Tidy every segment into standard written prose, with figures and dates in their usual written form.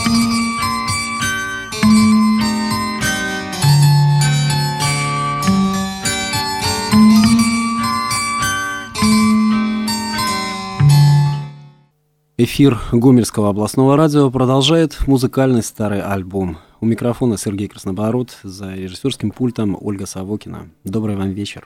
Эфир Гомельского областного радио продолжает музыкальный старый альбом. У микрофона Сергей Краснобород, за режиссерским пультом Ольга Савокина. Добрый вам вечер.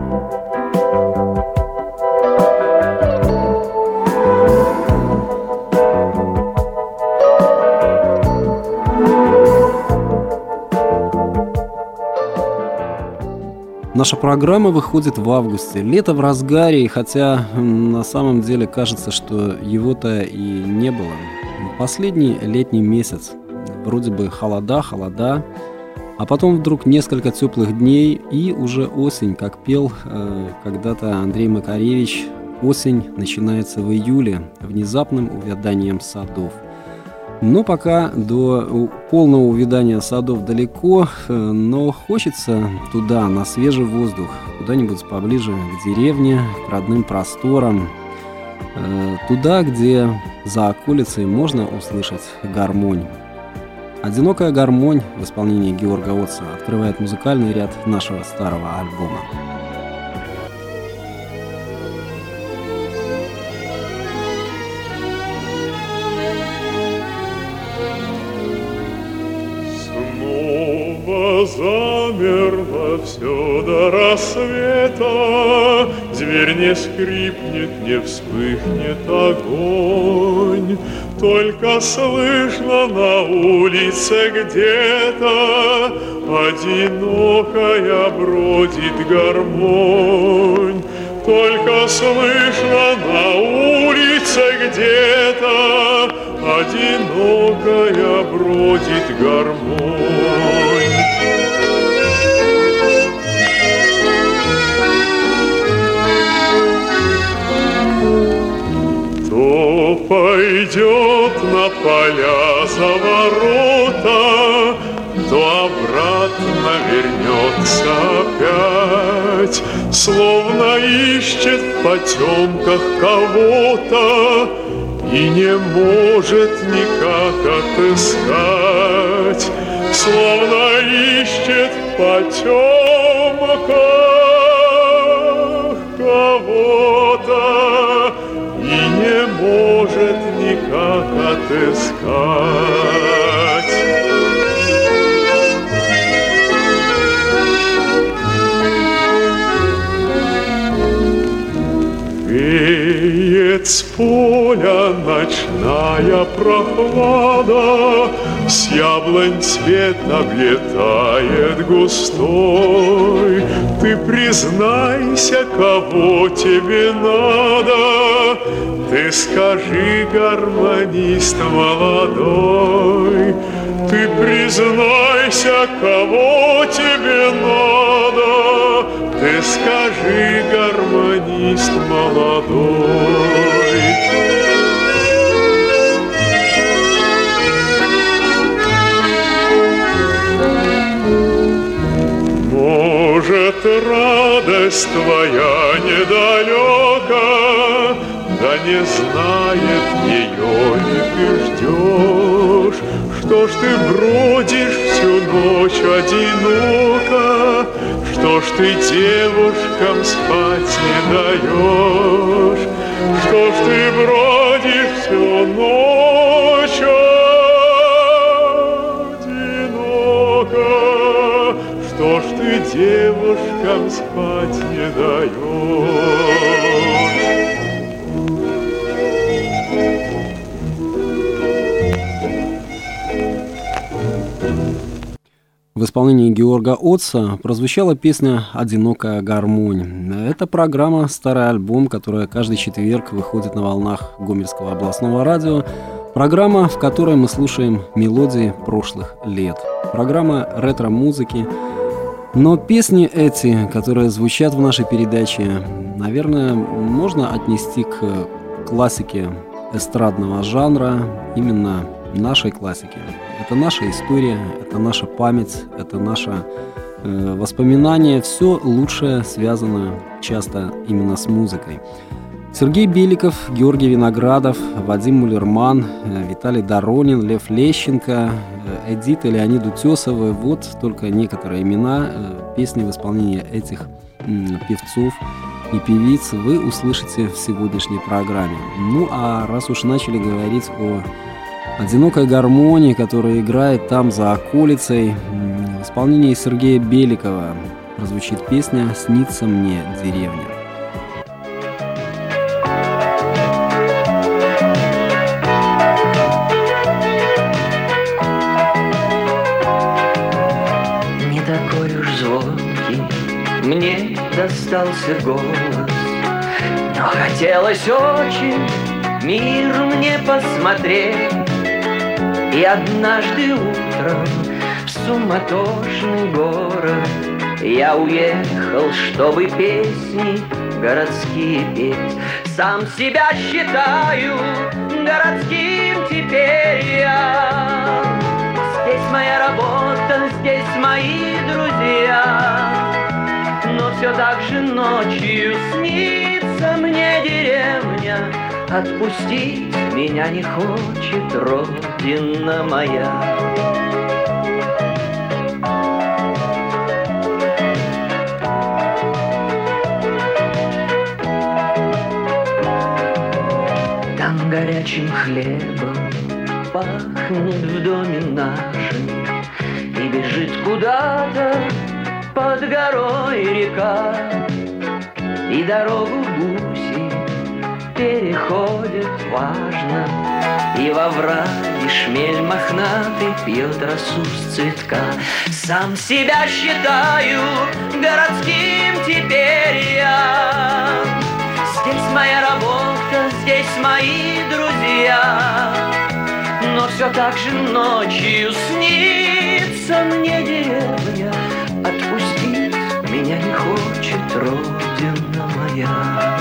Наша программа выходит в августе. Лето в разгаре, и хотя на самом деле кажется, что его-то и не было. Последний летний месяц. Вроде бы холода, а потом вдруг несколько теплых дней, и уже осень, как пел когда-то Андрей Макаревич. Осень начинается в июле, внезапным увяданием садов. Но пока до полного увядания садов далеко, но хочется туда, на свежий воздух, куда-нибудь поближе к деревне, к родным просторам, туда, где за околицей можно услышать гармонь. «Одинокая гармонь» в исполнении Георга Отца открывает музыкальный ряд нашего старого альбома. Замерло все до рассвета, дверь не скрипнет, не вспыхнет огонь. Только слышно на улице где-то одинокая бродит гармонь. Только слышно на улице где-то одинокая бродит гармонь. То пойдет на поля за ворота, то обратно вернется опять, словно ищет в потемках кого-то и не может никак отыскать, словно ищет в потемках кого-то и не может никак отыскать. Веет с поля ночная прохлада, с яблонь цвет облетает густой. Ты признайся, кого тебе надо, ты скажи, гармонист молодой. Ты признайся, кого тебе надо, ты скажи, гармонист молодой. Может, радость твоя недалека, да не знает ее и ты ждешь. Что ж ты бродишь всю ночь одиноко, что ж ты девушкам спать не даешь? Что ж ты бродишь всю ночь одиноко, что ж ты девушкам спать не даешь? В исполнении Георга Отца прозвучала песня «Одинокая гармонь». Это программа «Старый альбом», которая каждый четверг выходит на волнах Гомельского областного радио. Программа, в которой мы слушаем мелодии прошлых лет. Программа ретро-музыки. Но песни эти, которые звучат в нашей передаче, наверное, можно отнести к классике эстрадного жанра, именно нашей классики. Это наша история, это наша память, это наше воспоминание. Все лучшее связано часто именно с музыкой. Сергей Беликов, Георгий Виноградов, Вадим Мулерман, Виталий Доронин, Лев Лещенко, Эдита и Леонид Утесовы. Вот только некоторые имена. Песни в исполнении этих певцов и певиц вы услышите в сегодняшней программе. Ну а раз уж начали говорить о одинокой гармонии, которая играет там за околицей, в исполнении Сергея Беликова прозвучит песня «Снится мне деревня». Мне достался голос, но хотелось очень мир мне посмотреть. И однажды утром в суматошный город я уехал, чтобы песни городские петь. Сам себя считаю городским теперь я. Здесь моя работа, здесь мои друзья. Но все так же ночью снится мне деревня. Отпустить меня не хочет родина моя. Там горячим хлебом пахнет в доме нашем, и бежит куда-то под горой река, и дорогу гуси переходят важно, и во враге шмель мохнатый пьет росу с цветка. Сам себя считаю городским теперь я. Здесь моя работа, здесь мои друзья. Но все так же ночью снится мне деревня. Отпустить меня не хочет родина моя.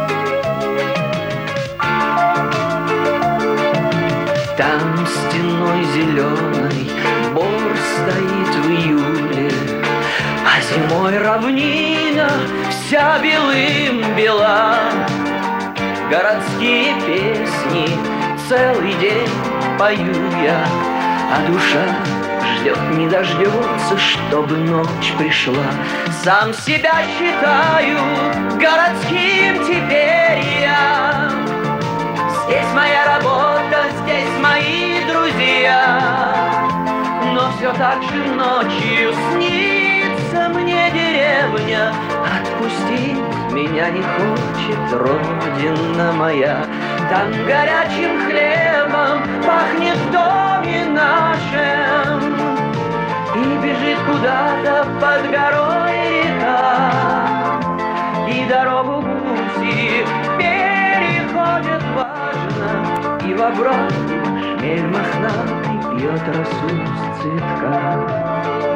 Там стеной зеленой бор стоит в июле, а зимой равнина вся белым бела. Городские песни целый день пою я, а душа ждет, не дождется, чтобы ночь пришла. Сам себя считаю городским теперь я. Здесь моя работа, здесь мои друзья. Но все так же ночью снится мне деревня. Отпустить меня не хочет родина моя. Там горячим хлебом пахнет в доме нашем, и бежит куда-то под горой река, и дорогу гуси переходят важно, и во враге шмель мохнатый пьет росу с цветка.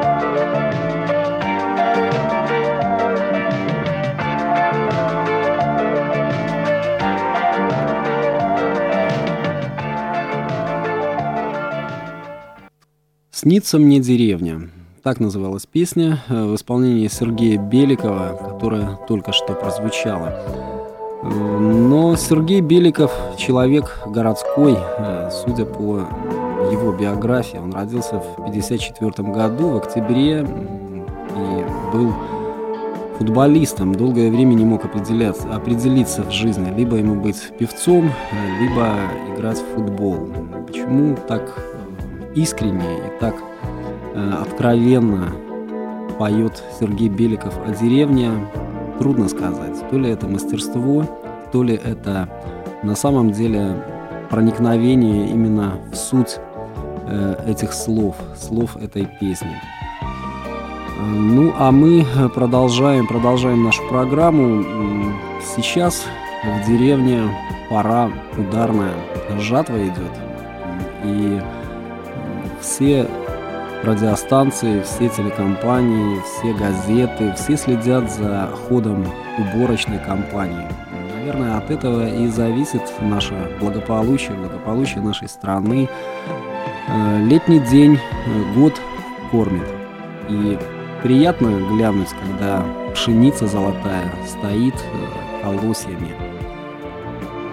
«Снится мне деревня». Так называлась песня в исполнении Сергея Беликова, которая только что прозвучала. Но Сергей Беликов человек городской, судя по его биографии. Он родился в 1954 году, в октябре, и был футболистом. Долгое время не мог определиться в жизни. Либо ему быть певцом, либо играть в футбол. Почему так искренне и так откровенно поет Сергей Беликов о деревне, трудно сказать. То ли это мастерство, то ли это на самом деле проникновение именно в суть этих слов этой песни. Ну, а мы продолжаем нашу программу. Сейчас в деревне пора ударная, жатва идет. И все радиостанции, все телекомпании, все газеты, все следят за ходом уборочной кампании. Наверное, от этого и зависит наше благополучие нашей страны. Летний день год кормит. И приятно глянуть, когда пшеница золотая стоит колосьями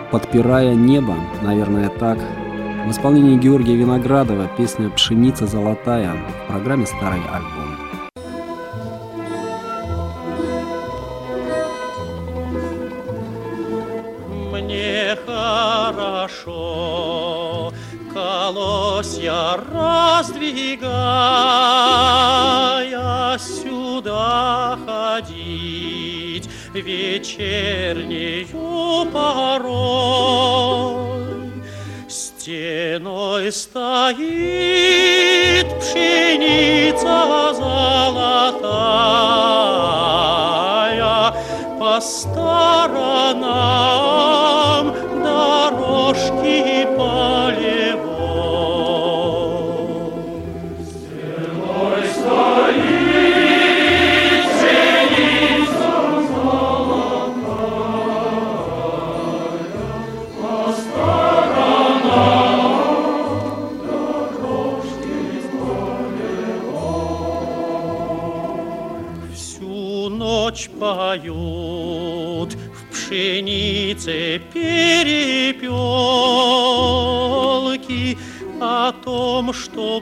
«Подпирая небо», наверное, так. В исполнении Георгия Виноградова песня «Пшеница золотая» в программе «Старый альбом». Мне хорошо колосья раздвигая, сюда ходить вечернею порой. Стеной стоит пшеница золотая, по сторонам дорожки полевой. Стеной стоит пшеница золотая, по сторонам дорожки полевой. Всю ночь поют в пшенице перепелки о том, что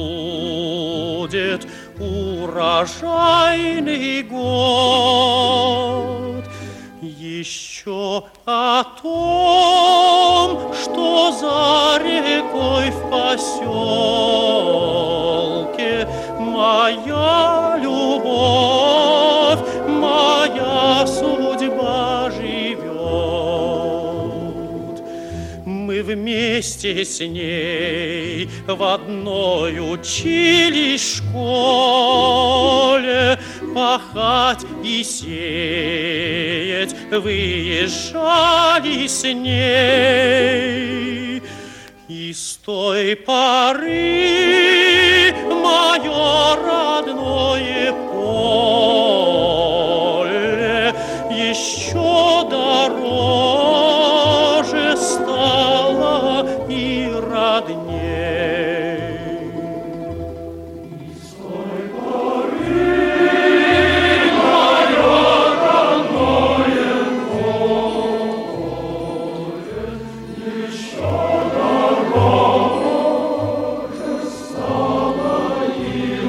будет урожайный год. Еще о том, что за рекой в поселке моя любовь, моя судьба живет. Мы вместе с ней в одной учились школе, пахать и сеять выезжали с ней. И с той поры мое родное поле еще дороже стало и родней. И с той поры мое родное поле еще дороже стало и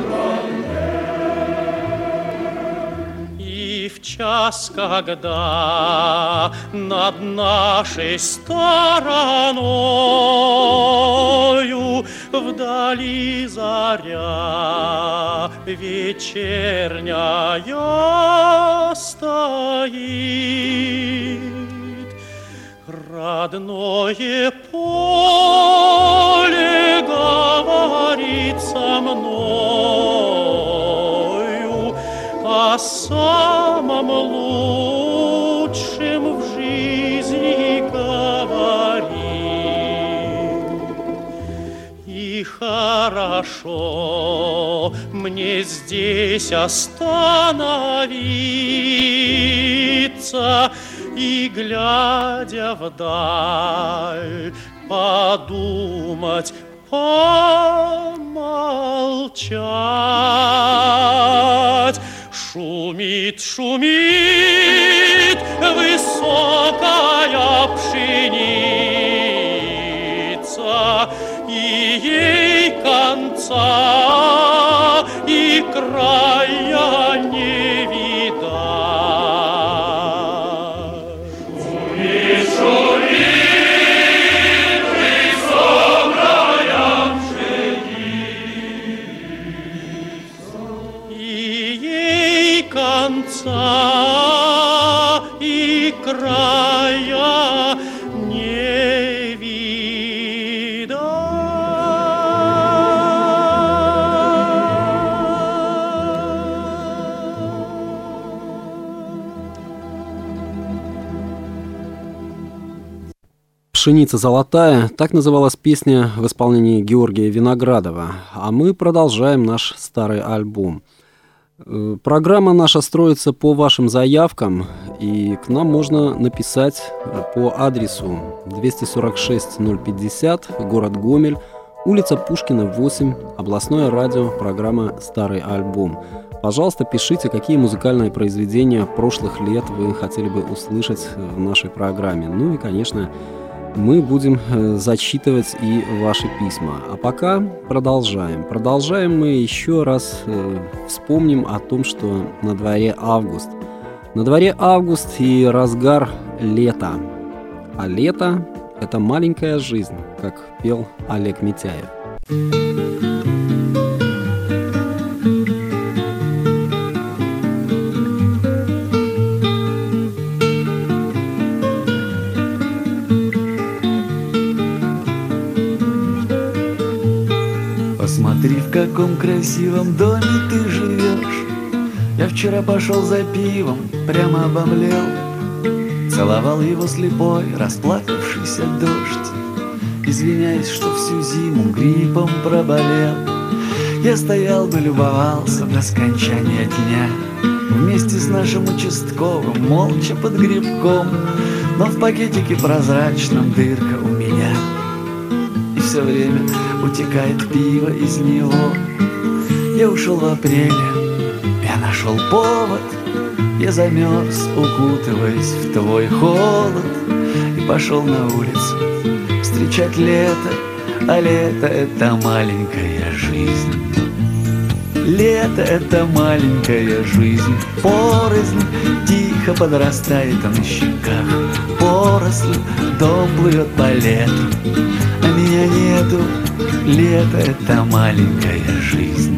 родней. И в час, когда над нашей стороною вдали заря вечерняя стоит, родное поле говорит со мною о самом лучшем в жизни говорит. И хорошо мне здесь остановиться и, глядя вдаль, подумать, помолчать. Шумит, шумит высокая пшеница, и ей конца и края не видать. Шумит, шумит высокая пшеница, и ей конца и края не видать. «Пшеница золотая» — так называлась песня в исполнении Георгия Виноградова. А мы продолжаем наш старый альбом. Программа наша строится по вашим заявкам, и к нам можно написать по адресу 246-050, город Гомель, улица Пушкина, 8, областное радио, программа «Старый альбом». Пожалуйста, пишите, какие музыкальные произведения прошлых лет вы хотели бы услышать в нашей программе. Ну и, конечно, мы будем зачитывать и ваши письма. А пока продолжаем. Продолжаем мы еще раз вспомним о том, что на дворе август. На дворе август и разгар лета. А лето – это маленькая жизнь, как пел Олег Митяев. Посмотри, в каком красивом доме ты живешь. Я вчера пошел за пивом, прямо обомлел. Целовал его слепой, расплакавшийся дождь, извиняясь, что всю зиму гриппом проболел. Я стоял бы, любовался до скончания дня, вместе с нашим участковым, молча под грибком. Но в пакетике прозрачном дырка у меня, и все время утекает пиво из него. Я ушел в апреле, я нашел повод, я замерз, укутываясь в твой холод, и пошел на улицу встречать лето. А лето — это маленькая жизнь. Лето — это маленькая жизнь. Поросль тихо подрастает на щеках. Поросль, дом плывет по лету, а меня нету. Лето — это маленькая жизнь.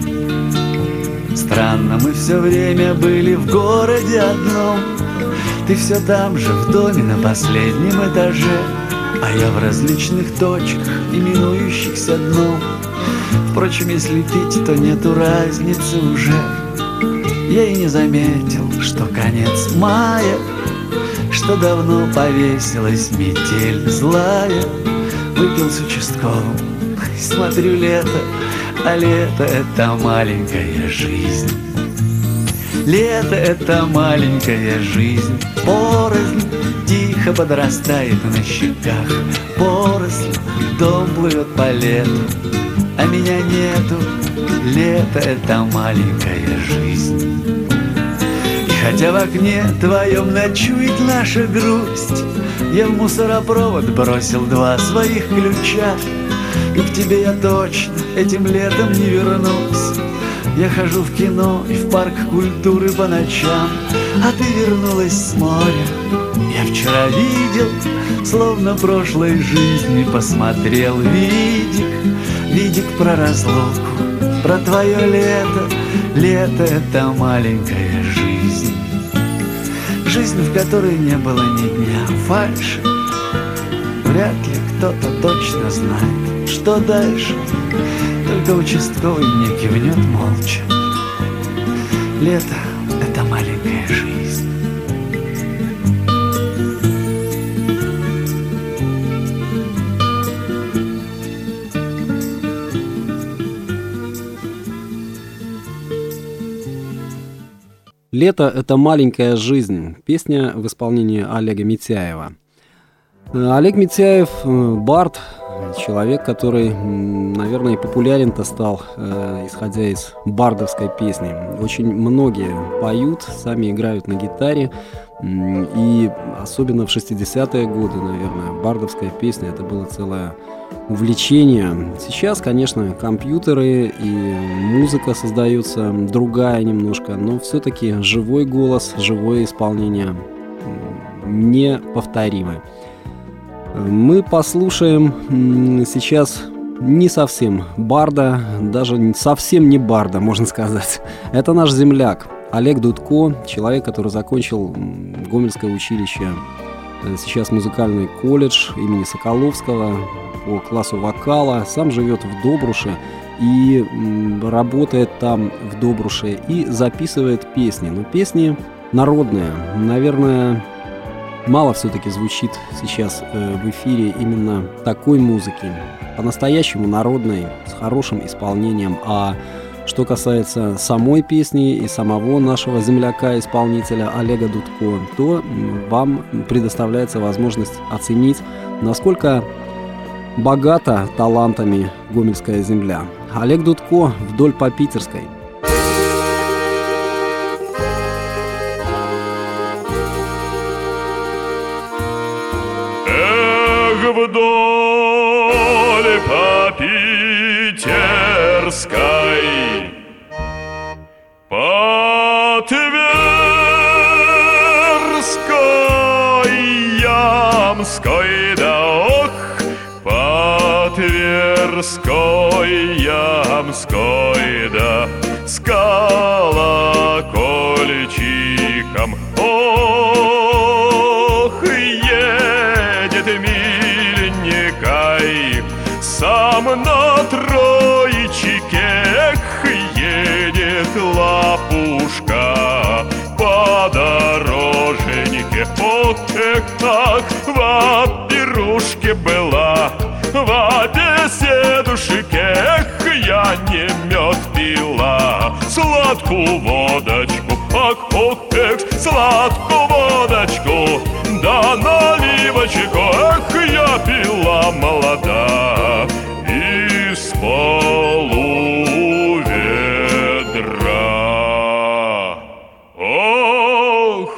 Странно, мы все время были в городе одном. Ты все там же, в доме на последнем этаже, а я в различных точках, именующихся дном. Впрочем, если пить, то нету разницы уже. Я и не заметил, что конец мая, что давно повесилась метель злая. Выпил с участковым, смотрю лето, а лето — это маленькая жизнь. Лето — это маленькая жизнь. Поросль тихо подрастает на щеках. Поросль, дом плывет по лету, а меня нету. Лето — это маленькая жизнь. И хотя в окне твоем ночует наша грусть, я в мусоропровод бросил 2 своих ключа, и к тебе я точно этим летом не вернусь. Я хожу в кино и в парк культуры по ночам, а ты вернулась с моря. Я вчера видел, словно прошлой жизни посмотрел видик. Видик про разлуку, про твое лето. Лето — это маленькая жизнь. Жизнь, в которой не было ни дня фальши. Вряд ли кто-то точно знает, что дальше. Только участковый мне кивнет молча. Лето — это маленькая жизнь. «Лето — это маленькая жизнь» — песня в исполнении Олега Митяева. Олег Митяев — бард, человек, который, наверное, популярен-то стал, исходя из бардовской песни. Очень многие поют, сами играют на гитаре, и особенно в 60-е годы, наверное, бардовская песня — это было целое увлечение. Сейчас, конечно, компьютеры и музыка создается другая немножко, но все-таки живой голос, живое исполнение неповторимы. Мы послушаем сейчас не совсем барда, даже совсем не барда, можно сказать. Это наш земляк Олег Дудко, человек, который закончил Гомельское училище, сейчас музыкальный колледж имени Соколовского по классу вокала, сам живет в Добруше и работает там в Добруше и записывает песни. Но песни народные, наверное, мало все-таки звучит сейчас в эфире именно такой музыки, по-настоящему народной, с хорошим исполнением. А что касается самой песни и самого нашего земляка-исполнителя Олега Дудко, то вам предоставляется возможность оценить, насколько богата талантами гомельская земля. Олег Дудко «Вдоль по Питерской». вдоль по Питерской, по Тверской, Ямской, да ох, по Тверской, Ямской, да с колокольчиком. Ох, едет мильникай сам на троечке, едет лапушка по дороженьке. Ох, ах, в пирушке была, в беседушке, я не мед пила, сладкую водочку, ах, ох, сладкую водочку, да наливочку, я пила молода из полуведра. Ох,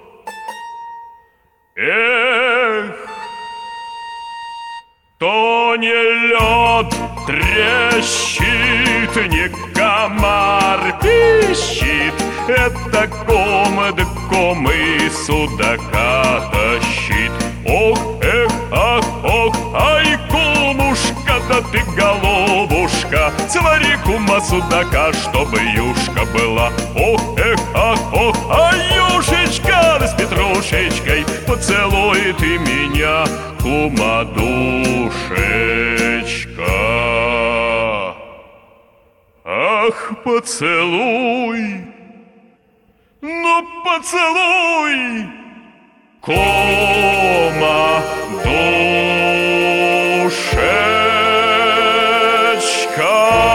то не лед трещит, не комар пищит, это ком да ком и судака тащит. Ох, ах, ох, ай, кумушка, да ты голубушка, свари кума судака, чтобы юшка была. Ох, ах, ох, ай, юшечка, да с петрушечкой, поцелуй ты меня, кума душечка. Ах, поцелуй, ну поцелуй, кума душечка.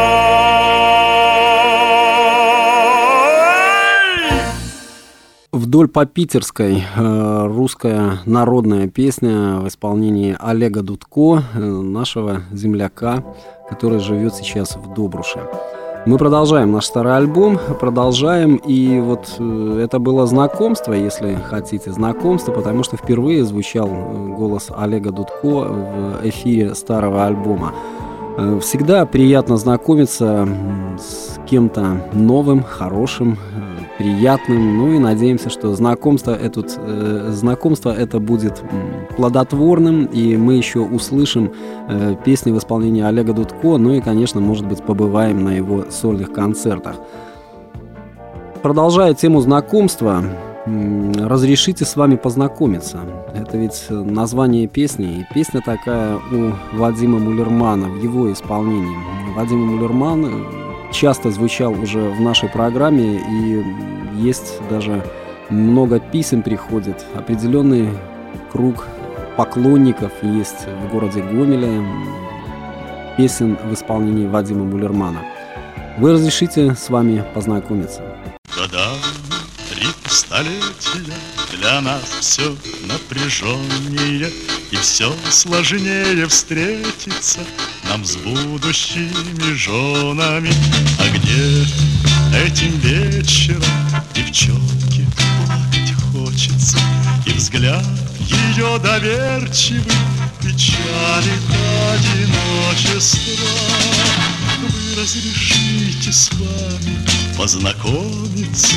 «Вдоль по Питерской» — русская народная песня в исполнении Олега Дудко, нашего земляка, который живет сейчас в Добруше. Мы продолжаем наш старый альбом, и вот это было знакомство, если хотите, знакомство, потому что впервые звучал голос Олега Дудко в эфире старого альбома. Всегда приятно знакомиться с кем-то новым, хорошим, приятным. Ну и надеемся, что знакомство это будет плодотворным, и мы еще услышим песни в исполнении Олега Дудко, ну и, конечно, может быть, побываем на его сольных концертах. Продолжая тему знакомства, «Разрешите с вами познакомиться». Это ведь название песни. И песня такая у Вадима Мулермана в его исполнении. Вадим Мулерман часто звучал уже в нашей программе, и есть даже много писем приходит. Определенный круг поклонников есть в городе Гомеле песен в исполнении Вадима Мулермана. Вы разрешите с вами познакомиться? Года 3 столетия, для нас все напряженнее, и все сложнее встретиться нам с будущими женами. А где этим вечером девчонке плакать хочется, и взгляд ее доверчивый печалит одиночество. Вы разрешите с вами познакомиться?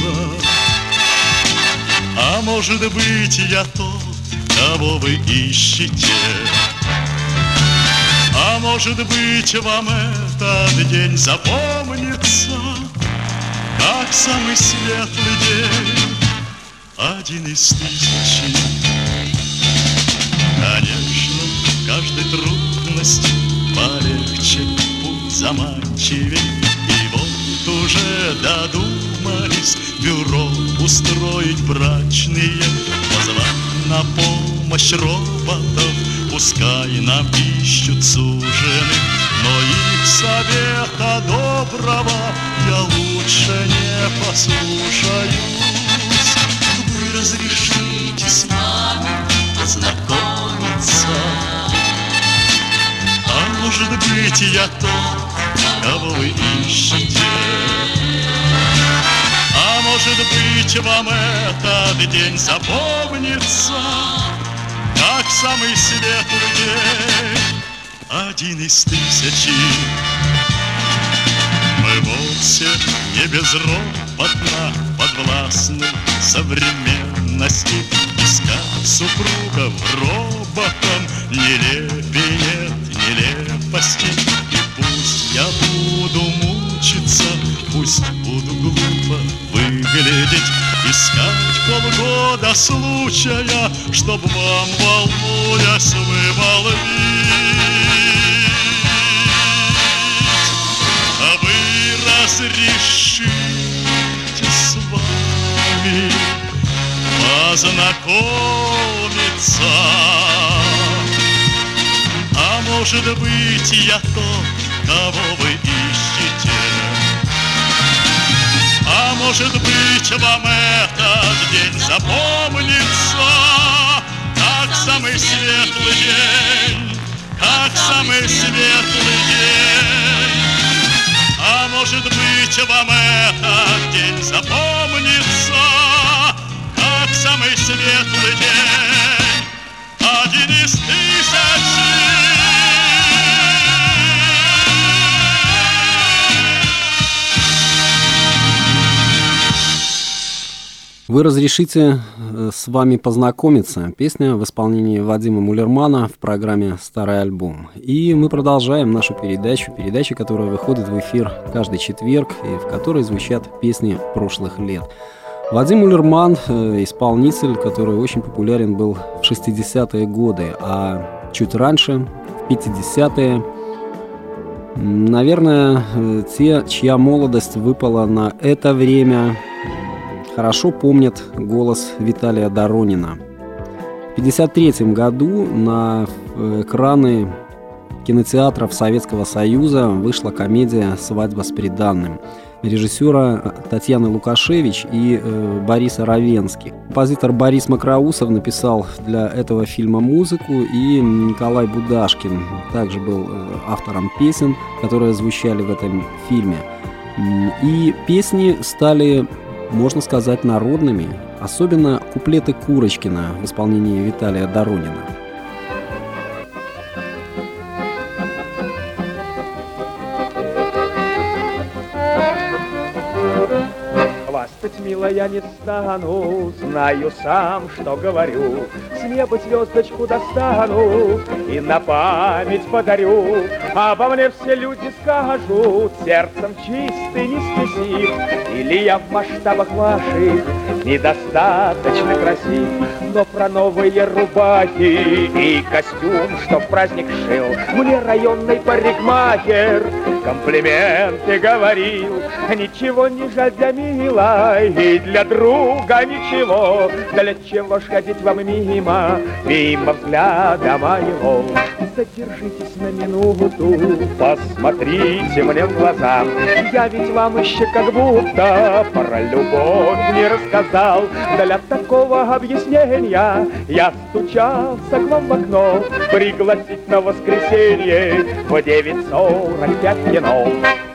А может быть, я тот, кого вы ищете? А может быть, вам этот день запомнится как самый светлый день, один из тысячи. Конечно, в каждой трудности полегче, путь заманчивей. И вот уже додумались бюро устроить брачные, позвать на помощь роботов, пускай нам ищут суженых, но их совета доброго я лучше не послушаюсь. Вы разрешите с нами познакомиться? А может быть, я тот, кого вы ищете? А может быть, вам этот день запомнится как самый светлый день, один из тысячи. Мы вовсе не безропотно подвластны современности. Искать супругов роботом нелепей нет нелепости. И пусть я буду мучиться, пусть буду глупо выглядеть, искать полгода случая, чтоб вам, волнуясь, вымолвить. А вы разрешите с вами познакомиться? А может быть, я тот, кого вы ищете? А может быть, вам этот день запомнится, как самый светлый день, как самый светлый день. А может быть, вам этот день запомнится, как самый светлый день, один из тысячи. Вы разрешите с вами познакомиться. Песня в исполнении Вадима Муллермана в программе «Старый альбом». И мы продолжаем нашу передачу, которая выходит в эфир каждый четверг, и в которой звучат песни прошлых лет. Вадим Муллерман – исполнитель, который очень популярен был в 60-е годы, а чуть раньше, в 50-е, наверное, те, чья молодость выпала на это время, хорошо помнят голос Виталия Доронина. В 1953 году на экраны кинотеатров Советского Союза вышла комедия «Свадьба с приданным» режиссера Татьяны Лукашевич и Бориса Равенских. Композитор Борис Макроусов написал для этого фильма музыку, и Николай Будашкин также был автором песен, которые звучали в этом фильме. И песни стали, можно сказать, народными, особенно куплеты Курочкина в исполнении Виталия Доронина. Хвастать, милая, не стану, знаю сам, что говорю. С неба звездочку достану и на память подарю. Обо мне все люди скажут, сердцем чистый, не спесив. Или я в масштабах ваших недостаточно красив. Но про новые рубахи и костюм, что в праздник шил, мне районный парикмахер комплименты говорил. Ничего не жаль для милой и для друга ничего. Для чего ж ходить вам мимо взгляда моего? Задержитесь на минуту, посмотрите мне в глаза. Я ведь вам еще как будто про любовь не рассказал. Для такого объяснения я стучался к вам в окно, пригласить на воскресенье в 9:45 кино.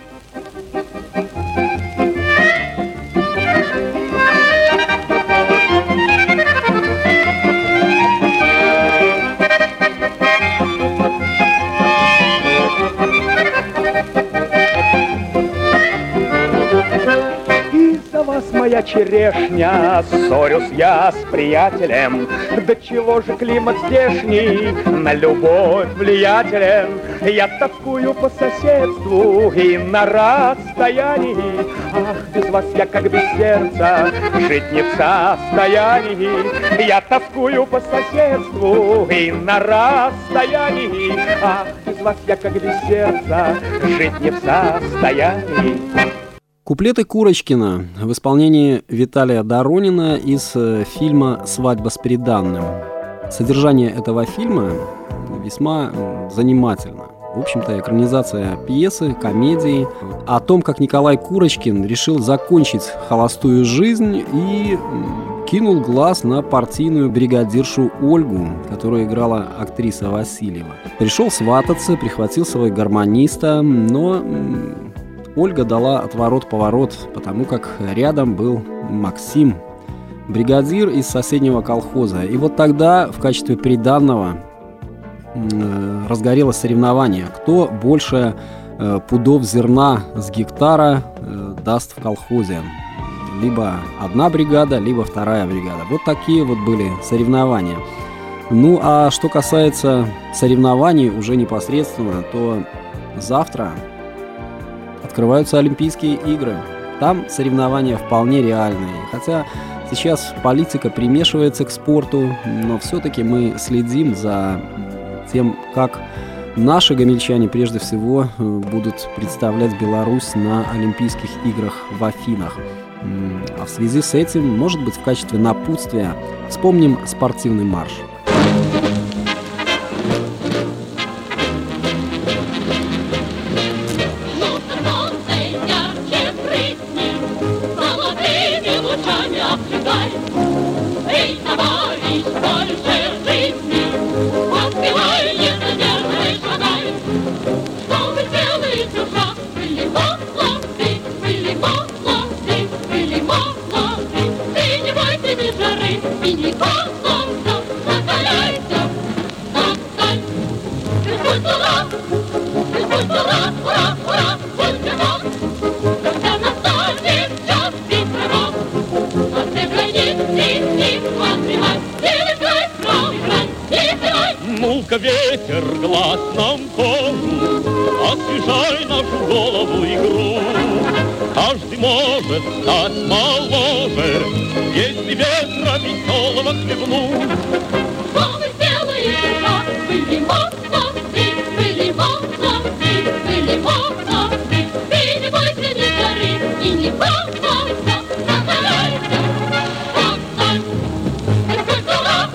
Моя черешня, ссорюсь я с приятелем. Да чего же климат здешний на любовь влиятелен? Я тоскую по соседству и на расстоянии. Ах, без вас я как без сердца, жить не в состоянии. Я тоскую по соседству и на расстоянии. Ах, без вас я как без сердца, жить не в состоянии. Куплеты Курочкина в исполнении Виталия Доронина из фильма «Свадьба с приданным». Содержание этого фильма весьма занимательно. В общем-то, экранизация пьесы, комедии о том, как Николай Курочкин решил закончить холостую жизнь и кинул глаз на партийную бригадиршу Ольгу, которую играла актриса Васильева. Пришел свататься, прихватил своего гармониста, но Ольга дала отворот-поворот, потому как рядом был Максим, бригадир из соседнего колхоза. И вот тогда в качестве приданного разгорелось соревнование, кто больше пудов зерна с гектара даст в колхозе. Либо одна бригада, либо вторая бригада. Вот такие вот были соревнования. Ну, а что касается соревнований уже непосредственно, то завтра открываются Олимпийские игры. Там соревнования вполне реальные. Хотя сейчас политика примешивается к спорту, но все-таки мы следим за тем, как наши гомельчане прежде всего будут представлять Беларусь на Олимпийских играх в Афинах. А в связи с этим, может быть, в качестве напутствия вспомним спортивный марш. Ну-ка, ветер, глаз нам кожу, освежай нашу голову игру. Каждый может стать моложе, если ветра веселого хлебнуть. Что вы сделаете, как были молодцы, были молодцы, были молодцы. Ты не бойся ни горы и не волнуйся, закаляйся, встань. Сколько раз,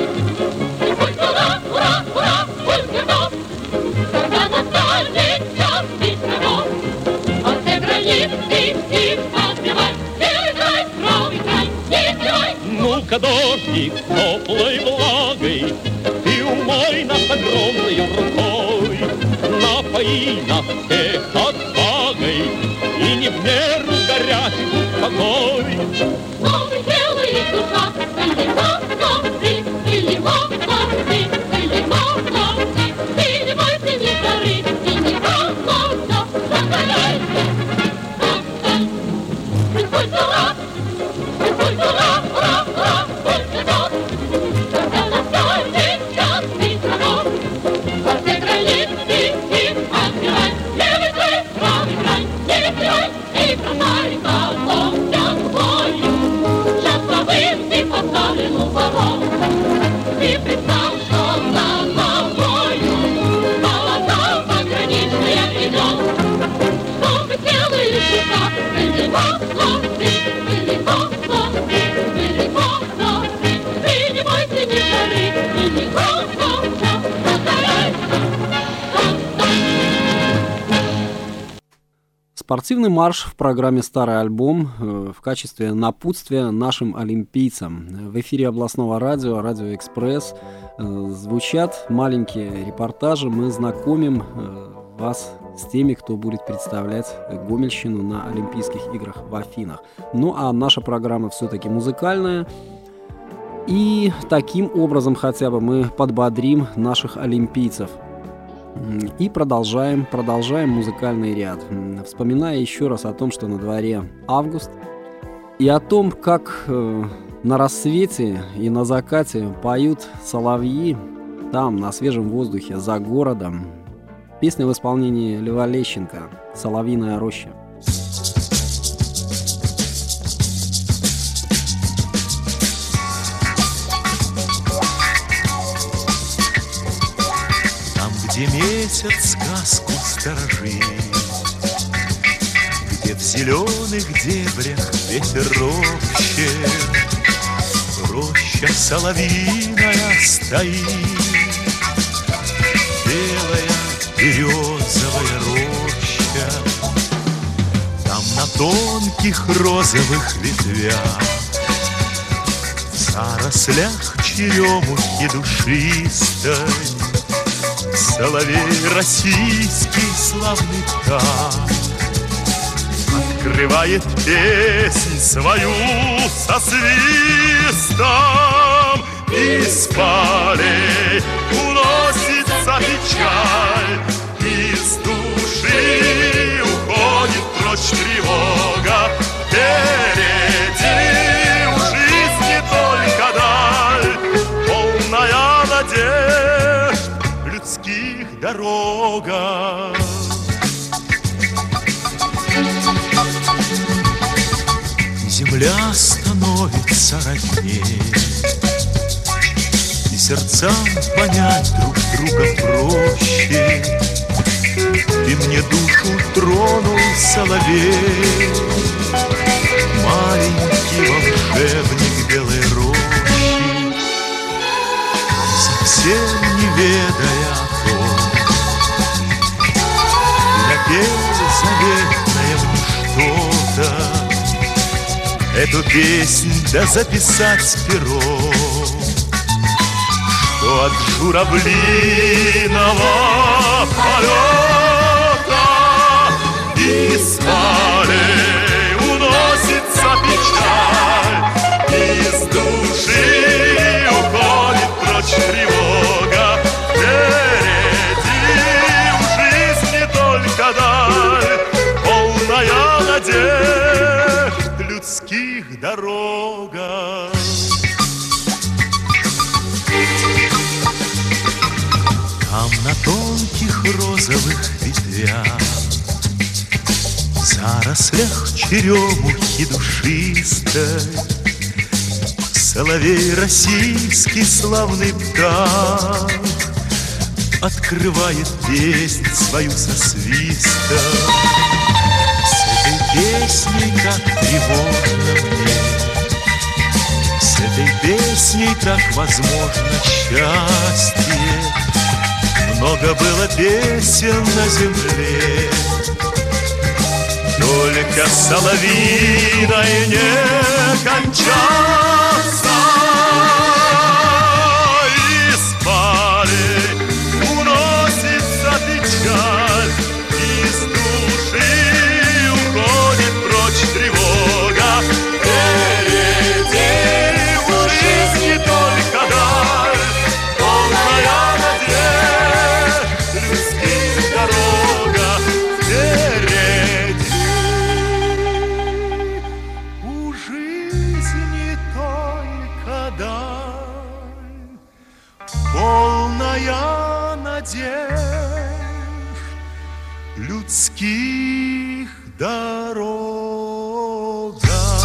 ура, ура, сколько раз, когда настанет час вечеров, от всех границ и отбивай, и играй, играй, играй. Ну-ка, дождик теплой влагой, ты умой нас огромной рукой, напои нас всех отвагой и не в меру горячий успокой. Что вы делаете, душа, или молодцы, или молодцы, или молодцы. Ты не бойся ни жары и не волнуйся, закаляйся, встань. Сколько раз, ура, ура, ура, сколько раз, когда настанет час вечеров, во все границы отбирай, левый край, правый край, не теряй, и бросай колонка в бою. Сейчас слабым ты поставлен у ворот, ты представь, что за тобою полоса пограничная идет. Что вы делаете, как были молодцы, были молодцы, были молодцы. Ты не бойся ни жары и не волнуйся, закаляйся, Спортивный марш в программе «Старый альбом» в качестве напутствия нашим олимпийцам. В эфире областного радио, Радио Экспресс, звучат маленькие репортажи. Мы знакомим вас с теми, кто будет представлять Гомельщину на Олимпийских играх в Афинах. Ну а наша программа все-таки музыкальная. И таким образом хотя бы мы подбодрим наших олимпийцев. И продолжаем музыкальный ряд, вспоминая еще раз о том, что на дворе август, и о том, как на рассвете и на закате поют соловьи там, на свежем воздухе, за городом. Песня в исполнении Льва Лещенко «Соловьиная роща». Где месяц сказку сторожит, где в зеленых дебрях ветер рощи, роща соловьиная стоит, белая березовая роща. Там на тонких розовых ветвях, в зарослях черемухи душистой, соловей российский славный так открывает песнь свою со свистом. Из полей уносится печаль, из души уходит прочь тревога. Впереди у жизни только даль, полная надежд людских дорога. Земля становится родней, и сердцам понять друг друга проще. Ты мне душу тронул, соловей, маленький волшебник белой рощи, совсем не ведая о том, напел заветное мне что-то. Эту песнь да записать пером, что от журавлиного полета из полей уносится печаль, из души уходит прочь тревога. Впереди у жизни только даль, полная надежд людских дорога. Там на тонких розовых ветвях, в зарослях черемухи душистой, соловей российский славный птах открывает песнь свою со свистом. С этой песней как тревожно мне, с этой песней как возможно счастье. Много было песен на земле, только соловьиной не кончался. Из полей уносится печаль, из души уходит прочь тревога. Впереди у жизни только даль, полная надежд людских дорога. Впереди у жизни только даль, полная надежд людских дорог.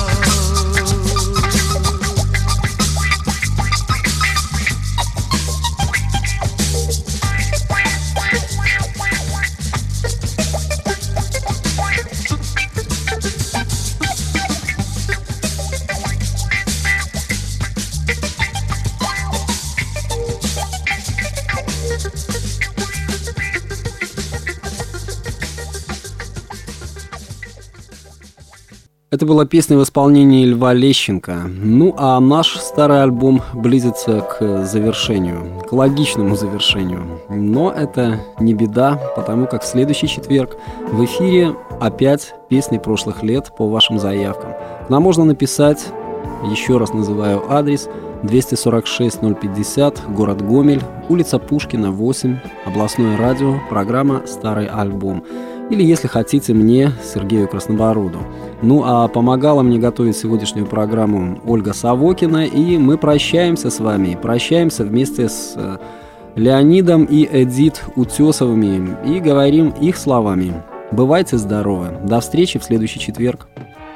Это была песня в исполнении Льва Лещенко. Ну а наш старый альбом близится к завершению, к логичному завершению. Но это не беда, потому как в следующий четверг в эфире опять песни прошлых лет по вашим заявкам. Нам можно написать, еще раз называю адрес, 246-050, город Гомель, улица Пушкина, 8, областное радио, программа «Старый альбом». Или, если хотите, мне, Сергею Краснобороду. Ну, а помогала мне готовить сегодняшнюю программу Ольга Савокина, и мы прощаемся с вами. Прощаемся вместе с Леонидом и Эдит Утесовыми и говорим их словами. Бывайте здоровы. До встречи в следующий четверг.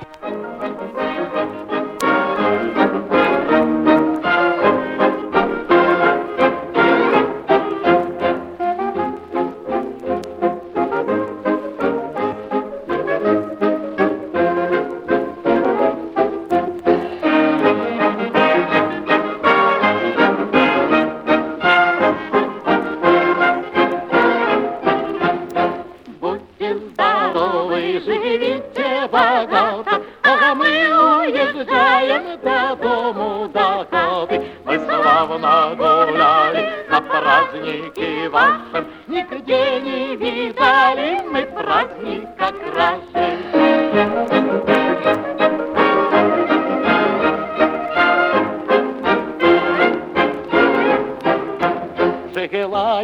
Живите богато, а мы уезжаем до дому, до хаты. Мы славно гуляли на празднике вашем, нигде не видали мы праздника краше.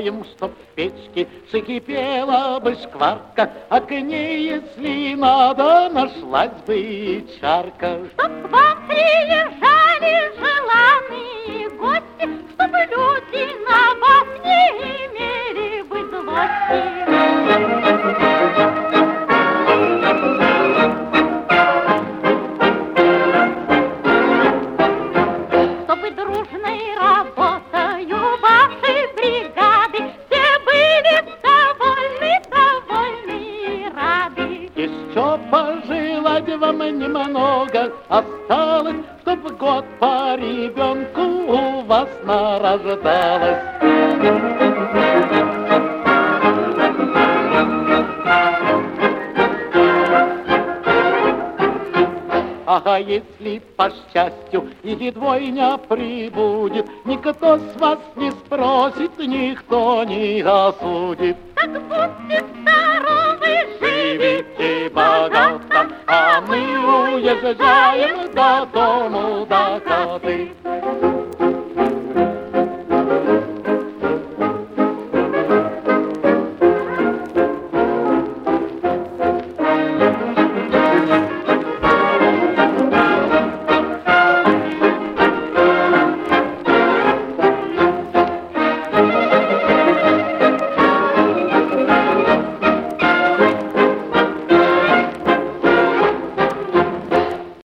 желаем, чтоб в печке закипела бы шкварка, а к ней, если надо, нашлась бы и чарка. Чтоб к вам приезжали желанные гости, чтобы люди на вас не имели бы злости. Чтобы дружной работою вашей бригады все были довольны и рады. Еще пожелать вам немного осталось, чтоб год по ребенку у вас нарождалось. А если по счастью или двойня прибудет, никто с вас не спросит, никто не осудит. Так будьте здоровы, Живите богато, а мы уезжаем до дому, до хаты.